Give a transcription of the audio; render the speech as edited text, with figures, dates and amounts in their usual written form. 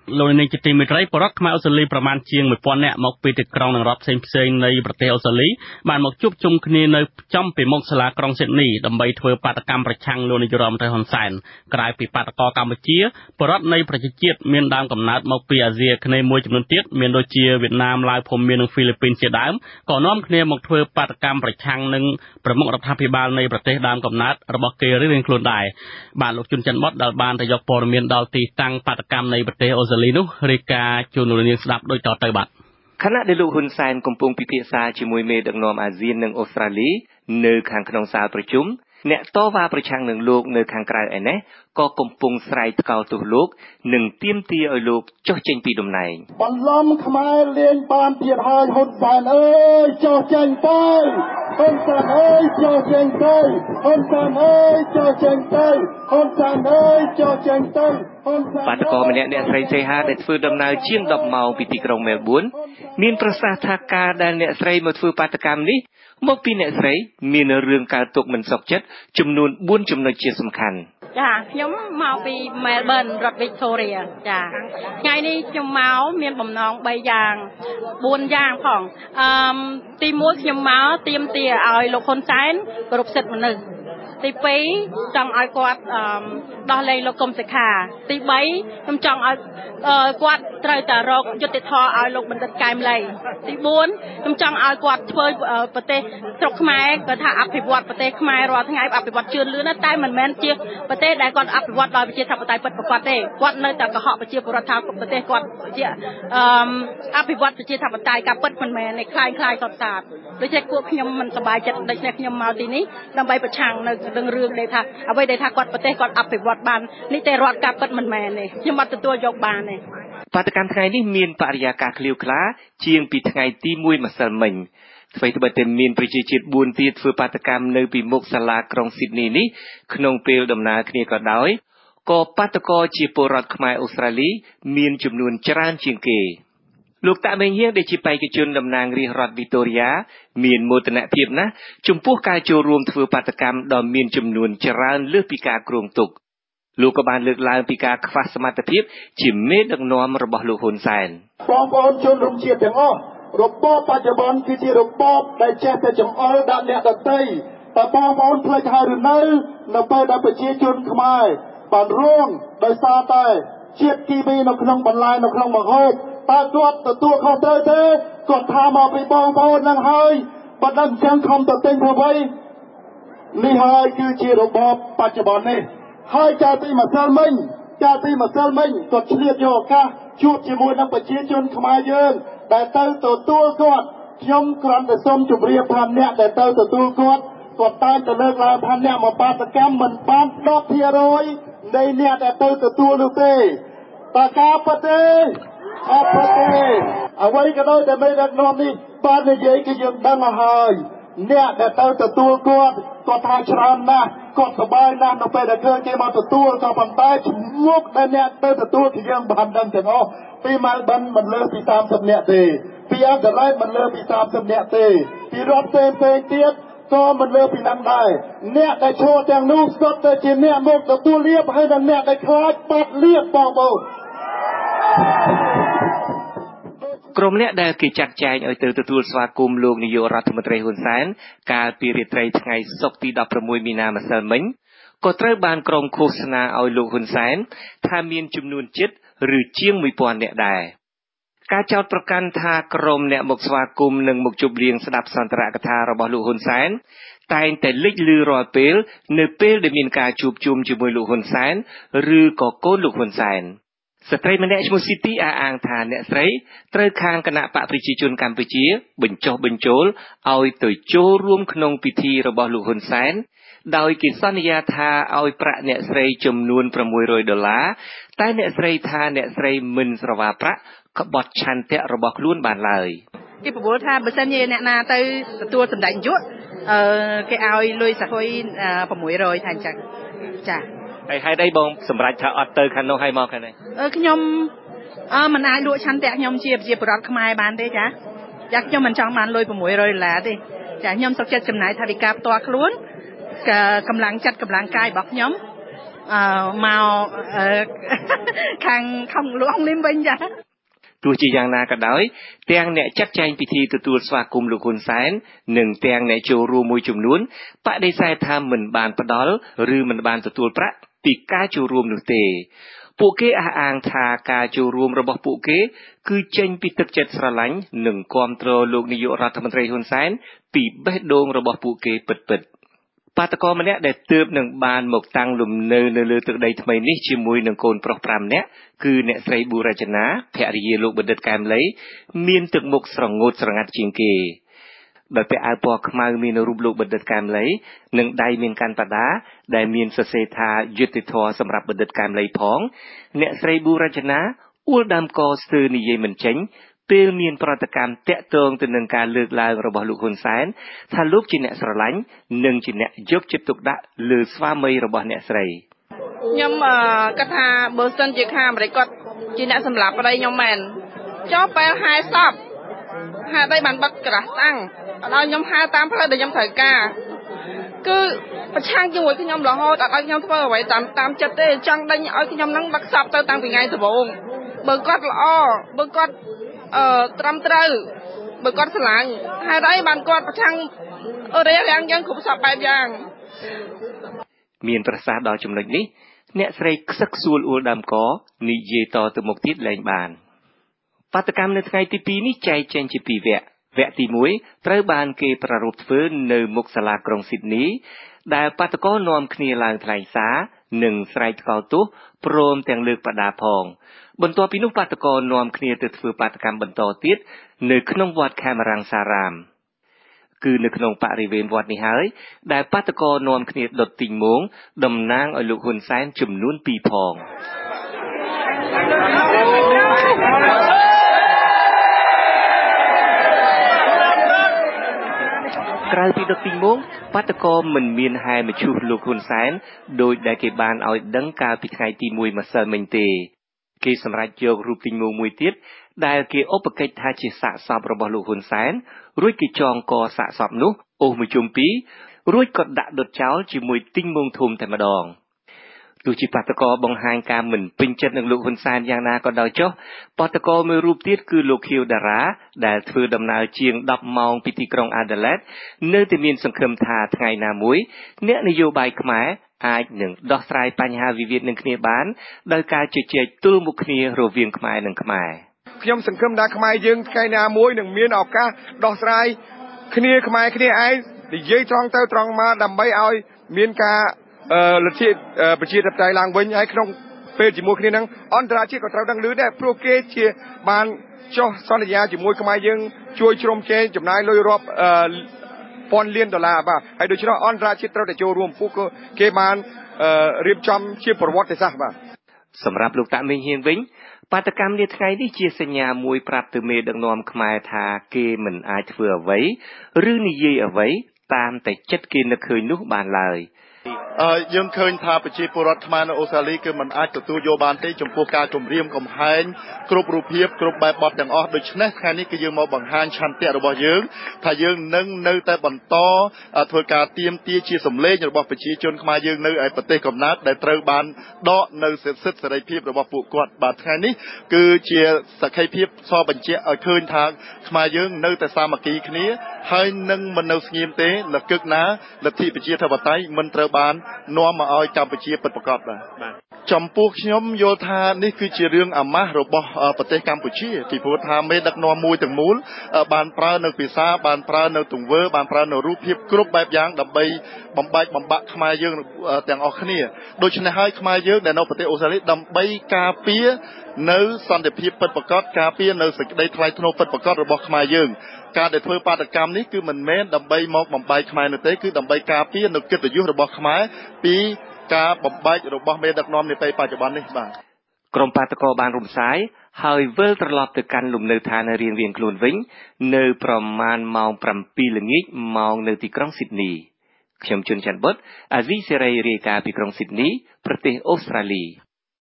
លោកនាងជាទីមេត្រីបរដ្ឋខ្មែរអូស្ត្រាលីប្រមាណជាង 1000 នាក់មកពីទីក្រុងនិងរដ្ឋផ្សេងៗនៃប្រទេសអូស្ត្រាលីបានមកជួបជុំគ្នានៅចំពីមុខសាលាក្រុងស៊ីដនីដើម្បីធ្វើបាតកម្មប្រឆាំងលោកនាយករដ្ឋមន្ត្រីហ៊ុនសែនក្រៅពីបាតកោកម្ពុជាបរដ្ឋនៃប្រជាជាតិមានដើមកំណើតមកពីអាស៊ីអាគ្នេយ៍មួយចំនួនទៀតមានដូចជាវៀតណាមឡាវភូមានិងហ្វីលីពីនជាដើមក៏នាំគ្នាមកធ្វើបាតកម្មប្រឆាំងនឹងប្រមុខរដ្ឋាភិបាលនៃប្រទេសដើមកំណើតរបស់គេរៀងៗខ្លួនដែរបាទលោកជុនច័ន្ទបុតដែលបានទៅយកព័ត៌មានដល់ទីតាំងបាតកម្មនៃប្រទេសអូស្ត្រាលីនោះរាយការណ៍ជូនលោកនាងស្ដាប់ដូចតទៅបាទខណៈដែលលោកហ៊ុនសែនកំពុងពិភាក្សាជាមួយមេដឹកនាំអាស៊ាននិងអូស្ត្រាលីនៅខាងក្នុងសាលប្រជុំអ្នកតវ៉ាប្រឆាំងនឹងលោកនៅខាងក្រៅឯនេះក៏កំពុងស្រែកថ្កោលទោសលោកនិងទាមទារឲ្យលោកចុះចេញពីតំណែងបន្លំខ្មែរលេងបានទៀតហើយហ៊ុនសែនអើយចុះចេញទៅហ៊ុនសែនអើយចុះចេញទៅហ៊ុនសែនអើយចុះចេញទៅហ៊ុនសែនអើយចុះចេញទៅបាតកោម្នាក់អ្នកស្រីសេហាដែលធ្វើដំណើរជាង10ម៉ោងពីទីក្រុងមែលប៊នមានប្រសាសន៍ថាការដែលអ្នកស្រីមកធ្វើបាតកម្មនេះមកពីអ្នកស្រីមានរឿងកើតទុកមិនសុខចិត្តចំនួន4ចំណុចជាសំខាន់ចាខ្ញុំមកពីមែលប៊នរដ្ឋវីកតូរីចាថ្ងៃនេះខ្ញុំមកមានបំណង3យ៉ាង4យ៉ាងផងទី1ខ្ញុំមកទាមទារឲ្យលោកហ៊ុនសែនគោរពសិទ្ធិមនុស្សទី2ចង់ឲ្យគាត់ដោះលែងលោកកុំសុខាទី3ខ្ញុំចង់ឲ្យគាត់ត្រូវតែរកយុត្តិធម៌ឲ្យលោកបណ្ឌិតកែមលីទី4ខ្ញុំចង់ឲ្យគាត់ធ្វើប្រទេសស្រុកខ្មែរគាត់ថាអភិវឌ្ឍប្រទេសខ្មែររាល់ថ្ងៃអភិវឌ្ឍជឿនលឿនណាតែមិនមែនជាប្រទេសដែលគាត់អភិវឌ្ឍដោយប្រជាធិបតេយ្យពិតប្រាកដទេគាត់នៅតែកុហកប្រជាពលរដ្ឋថាប្រទេសគាត់ជាអភិវឌ្ឍប្រជាធិបតេយ្យការពិតមិនមែនឯคล้ายៗគាត់តាដូច្នេះពួកខ្ញុំមិនសប្បាយចិត្តដូច្នេះខ្ញុំមកទីនេះដើម្បីប្រឆាំងនៅរឿងដែលថាអ្វីដែលថាគាត់ប្រទេសគាត់អភិវឌ្ឍបាននេះតែរដ្ឋការពិតមិនមែនទេខ្ញុំអត់ទទួលយកបានទេបាតកម្មថ្ងៃនេះមានបរិយាកាសឃ្លាវខ្លាជាងពីថ្ងៃទី1ម្សិលមិញអ្វីត្បិតតែមានប្រជាជាតិ4ទៀតធ្វើបាតកម្មនៅពីមុខសាលាក្រុងស៊ីដនីនេះក្នុងពេលដំណើរគ្នាក៏ដោយក៏បាតកោជាពលរដ្ឋខ្មែរអូស្ត្រាលីមានចំនួនច្រើនជាងគេលោកតាមេងហៀងដែលជាបេក្ខជនតំណាងរាស្ត្ររដ្ឋវីតូរីយ៉ាមានមោទនភាពណាស់ចំពោះការចូលរួមធ្វើបាតកម្មដ៏មានចំនួនច្រើនលើសពីការគ្រោងទុកលោកក៏បានលើកឡើងពីការខ្វះសមត្ថភាពជាមេដឹកនាំរបស់លោកហ៊ុនសែនបងប្អូនជនរួមជាតិទាំងអស់របបបច្ចុប្បន្នគឺជារបបដែលចេះតែចង្អុលដាក់អ្នកដទៃតែបងប្អូនភ្លេចហើយឬនៅពេលដែលប្រជាជនខ្មែរបានរងដោយសារតែជាតិគីមីនៅក្នុងបន្លែនៅក្នុងម្ហូបតើគាត់ទទួលខុសត្រូវទេគាត់ថាមកពីបងប្អូននឹងហើយបើដឹងចឹងខំទៅទិញធ្វើអ្វីនេះហើយគឺជារបបបច្ចុប្បន្ននេះហើយកាលពីម្សិលមិញគាត់ឆ្លៀតយកឱកាសជួបជាមួយនឹងប្រជាជនខ្មែរយើងដែលទៅទទួលគាត់ខ្ញុំគ្រាន់តែសូមជម្រាបថាអ្នកដែលទៅទទួលគាត់តែងតែលើកឡើងថាអ្នកមកបាតកម្មមិនបាន 10% នៃអ្នកដែលទៅទទួលនោះទេតើការពិតទេអត់ពិតទេអ្វីក៏ដោយតែមេដឹកនាំនេះបាននិយាយគឺយើងដឹងហើយអ្នកដែលទៅទទួលគាត់ថាច្រើនណាស់គាត់សប្បាយណាស់នៅពេលដែលឃើញគេមកទទួលក៏ប៉ុន្តែឈ្មោះដែលអ្នកទៅទទួលគឺយើងបានដឹងទាំងអស់ពីម៉ាល់ប៊នមិនលើសពី30នាក់ទេពីអាដលេដមិនលើសពី30នាក់ទេពីរដ្ឋផ្សេងទៀតក៏មិនលើសពីនឹងដែរអ្នកដែលឈរទាំងនោះសុទ្ធតែជាអ្នកមកទទួលលៀបហើយនិងអ្នកដែលខ្លាចបាត់លៀបបងប្អូនក្រុមអ្នកដែលគេចាត់ចែងឲ្យទៅទទួលស្វាគមន៍លោកនាយករដ្ឋមន្ត្រីហ៊ុនសែនកាលពីរាត្រីថ្ងៃសុក្រទី16មីនាម្សិលមិញក៏ត្រូវបានក្រុមឃោសនាឲ្យលោកហ៊ុនសែនថាមានចំនួនជិតឬជាង 1000 នាក់ដែរការចោទប្រកាន់ថាក្រុមអ្នកមកស្វាគមន៍និងមកជប់លៀងស្ដាប់សន្ទរកថារបស់លោកហ៊ុនសែនតែងតែលេចលឺរាល់ពេលនៅពេលដែលមានការជួបជុំជាមួយលោកហ៊ុនសែនឬក៏កូនលោកហ៊ុនសែនស្ត្រីម្នាក់ឈ្មោះស៊ីទីអះអាងថាអ្នកស្រីត្រូវខាងគណៈបកប្រជាជនកម្ពុជាបញ្ចុះបញ្ចូលឲ្យទៅចូលរួមក្នុងពិធីរបស់លោកហ៊ុនសែនដោយគេសន្យាថាឲ្យប្រាក់អ្នកស្រីចំនួន$600តែអ្នកស្រីថាអ្នកស្រីមិនស្រវាប្រាក់ក្បត់ឆន្ទៈរបស់ខ្លួនបានឡើយគេប្រមូលថាបើសិនជាអ្នកណាទៅទទួលសម្ដេចនាយកគេឲ្យលុយសហុយ$600ថាអញ្ចឹងចាហើយហេតុអីបងសម្រេចថាអត់ទៅខាងនោះហើយមកខាងនេះខ្ញុំមិនអាចលក់ឆន្ទៈខ្ញុំជាប្រជាពលរដ្ឋខ្មែរបានទេចាខ្ញុំមិនចង់បានលុយ$600ទេចាខ្ញុំសុខចិត្តចំណាយថវិកាផ្ទាល់ខ្លួនកម្លាំងចិត្តកម្លាំងកាយរបស់ខ្ញុំមកខាងលួងនេះវិញចាទោះជាយ៉ាងណាក៏ដោយទាំងអ្នកចាត់ចែងពិធីទទួលស្វាគមន៍លោកហ៊ុនសែននិងទាំងអ្នកចូលរួមមួយចំនួនបដិសេធថាមិនបានផ្ដល់ឬមិនបានទទួលប្រាក់ពីការចូលរួមនោះទេពួកគេអះអាងថាការចូលរួមរបស់ពួកគេគឺចេញពីទឹកចិត្តស្រឡាញ់និងគាំទ្រលោកនាយករដ្ឋមន្ត្រីហ៊ុនសែនពីបេះដូងរបស់ពួកគេពិតៗបាតកោម្នាក់ដែលទើបនឹងបានមកតាំងលំនៅនៅលើទឹកដីថ្មីនេះជាមួយនឹងកូនប្រុស5នាក់គឺអ្នកស្រីប៊ូរចនាភរិយាលោកបណ្ឌិតកែមលីមានទឹកមុខស្រងូតស្រងាត់ជាងគេដោយពាក់អាវពណ៌ខ្មៅមានរូបលោកបណ្ឌិតកែមលីនិងដៃមានកាន់បដាដែលមានសរសេរថាយុត្តិធម៌សម្រាប់បណ្ឌិតកែមលីផងអ្នកស្រីប៊ូរចនាអួលដើមកស្ទើរនិយាយមិនចេញពេលមានប្រតិកម្មតាក់ទងទៅនឹងការលើកឡើងរបស់លោកហ៊ុនសែនថាលោកជាអ្នកស្រឡាញ់និងជាអ្នកយកចិត្តទុកដាក់លើស្វាមីរបស់អ្នកស្រីខ្ញុំគិតថាបើសិនជាខាងអាមេរិកគាត់ជាអ្នកសម្លាប់ប្តីខ្ញុំមែនចុះពេលហែសពហេតុអីបានបិទក្រាស់តាំងអត់ឲ្យខ្ញុំហែតាមផ្លូវដែលខ្ញុំត្រូវការគឺប្រឆាំងជាមួយខ្ញុំរហូតអត់ឲ្យខ្ញុំធ្វើអ្វីតាមចិត្តទេចង់ដេញឲ្យខ្ញុំនឹងដឹកសពទៅតាំងពីថ្ងៃដំបូងបើគាត់ល្អបើគាត់ត្រឹមត្រូវបើគាត់ស្រឡាញ់ហេតុអីបានគាត់ប្រឆាំងរារាំងយើងគ្រប់សពបែបយ៉ាងមានប្រសាសន៍ដល់ចំណុចនេះអ្នកស្រីខ្សឹកសួលអួលដើមកនិយាយតទៅមុខទៀតលែងបានបាតកម្មនៅថ្ងៃទី2នេះចែកចេញជា2វគ្គវគ្គទី1ត្រូវបានគេប្រារព្ធធ្វើនៅមុខសាលាក្រុងស៊ីដនីដែលបាតកោនាំគ្នាឡើងថ្លែងសារនិងស្រែកថ្កោលទោសព្រមទាំងលើកបដាផងបន្ទាប់ពីនោះបាតកោនាំគ្នាទៅធ្វើបាតកម្មបន្តទៀតនៅក្នុងវត្តខេមរាំងសារាមគឺនៅក្នុងបរិវេណវត្តនេះហើយដែលបាតកោនាំគ្នាដុតទីងមងតំណាងឲ្យលោកហ៊ុនសែនចំនួន2ផងក្រៅពីដុតទីងមងបាតកោមិនមានហែមឈូសលោកហ៊ុនសែនដោយដែលគេបានឲ្យដឹងកាលពីថ្ងៃទី1ម្សិលមិញទេគេសម្រេចយករូបទីងមងមួយទៀតដែលគេឧបកិច្ចថាជាសាកសពរបស់លោកហ៊ុនសែនរួចគេចងកសាកសពនោះអូសមួយជុំពីររួចក៏ដាក់ដុតចោលជាមួយទីងមងធំតែម្ដងទោះជាបាតកោបង្ហាញការមិនពេញចិត្តនឹងលោកហ៊ុនសែនយ៉ាងណាក៏ដោយចុះបាតកោមួយរូបទៀតគឺលោកខៀវតារាដែលធ្វើដំណើរជាង10ម៉ោងពីទីក្រុងអាដាលេដនៅតែមានសង្ឃឹមថាថ្ងៃណាមួយអ្នកនយោបាយខ្មែរអាចនឹងដោះស្រាយបញ្ហាវិវាទនឹងគ្នាបានដោយការជជែកទល់មុខគ្នារវាងខ្មែរនិងខ្មែរខ្ញុំសង្ឃឹមថាខ្មែរយើងថ្ងៃណាមួយនឹងមានឱកាសដោះស្រាយគ្នាខ្មែរគ្នាឯងនិយាយត្រង់ទៅត្រង់មកដើម្បីឲ្យមានការលទ្ធិប្រជាធិបតេយ្យឡើងវិញហើយក្នុងពេលជាមួយគ្នានឹងអន្តរជាតិក៏ត្រូវដឹងឮដែរព្រោះគេជាបានចុះសន្យាជាមួយខ្មែរយើងជួយជ្រោមជ្រែងចំណាយលុយរាប់ពាន់លានដុល្លារបាទហើយដូច្នោះអន្តរជាតិត្រូវតែចូលរួមពួកគេបានរៀបចំជាប្រវត្តិសាស្ត្របាទសម្រាប់លោកតាមេងហៀងវិញបាតកម្មនាថ្ងៃនេះជាសញ្ញាមួយប្រាប់ទៅមេដឹកនាំខ្មែរថាគេមិនអាចធ្វើអ្វីឬនិយាយអ្វីតាមតែចិត្តគេនឹកឃើញនោះបានឡើយយើងឃើញថាប្រជាពលរដ្ឋខ្មែរនៅអូស្ត្រាលីគឺមិនអាចទទួលយកបានទេចំពោះការគំរាមកំហែងគ្រប់រូបភាពគ្រប់បែបបទទាំងអស់ដូច្នេះថ្ងៃនេះគឺយើងមកបង្ហាញឆន្ទៈរបស់យើងថាយើងនឹងនៅតែបន្តធ្វើការទាមទារជាសម្លេងរបស់ប្រជាជនខ្មែរយើងនៅឯប្រទេសកំណើតដែលត្រូវបានដកនៅសិទ្ធិសេរីភាពរបស់ពួកគាត់បាទថ្ងៃនេះគឺជាសក្ខីភាពសបញ្ជាក់ឲ្យឃើញថាខ្មែរយើងនៅតែសាមគ្គីគ្នាហើយនឹងមិននៅស្ងៀមទេលកឹកណាលទ្ធិប្រជាធិបតេយ្យមិនត្រូវបាននាំមកឲ្យកម្ពុជាពិតប្រាកដបាទចំពោះខ្ញុំយល់ថានេះគឺជារឿងអាម៉ាស់របស់ប្រទេសកម្ពុជាពីព្រោះថាមេដឹកនាំមួយទាំងមូលបានប្រើនៅភាសាបានប្រើនៅទង្វើបានប្រើនៅរូបភាពគ្រប់បែបយ៉ាងដើម្បីបំបែកបំបាក់ខ្មែរយើងទាំងអស់គ្នាដូច្នេះហើយខ្មែរយើងដែលនៅប្រទេសអូស្ត្រាលីដើម្បីការពារនៅសន្តិភាពពិតប្រាកដការពារនៅសេចក្តីថ្លៃថ្នូរពិតប្រាកដរបស់ខ្មែរយើងការដែលធ្វើបាតកម្មនេះគឺមិនមែនដើម្បីមកបំបែកខ្មែរនោះទេគឺដើម្បីការពារនៅកិត្តិយសរបស់ខ្មែរពីការបំបែករបស់មេដឹកនាំនាពេលបច្ចុប្បន្ននេះបាទក្រុមបាតកោបានរំសាយហើយវិលត្រឡប់ទៅកាន់លំនៅឋានរៀងៗខ្លួនវិញនៅប្រមាណម៉ោង 7 ល្ងាចម៉ោងនៅទីក្រុងស៊ីដនីខ្ញុំជុនច័ន្ទបុត្រអាស៊ីសេរីរាយការណ៍ពីក្រុងស៊ីដនីប្រទេសអូស្ត្រាលី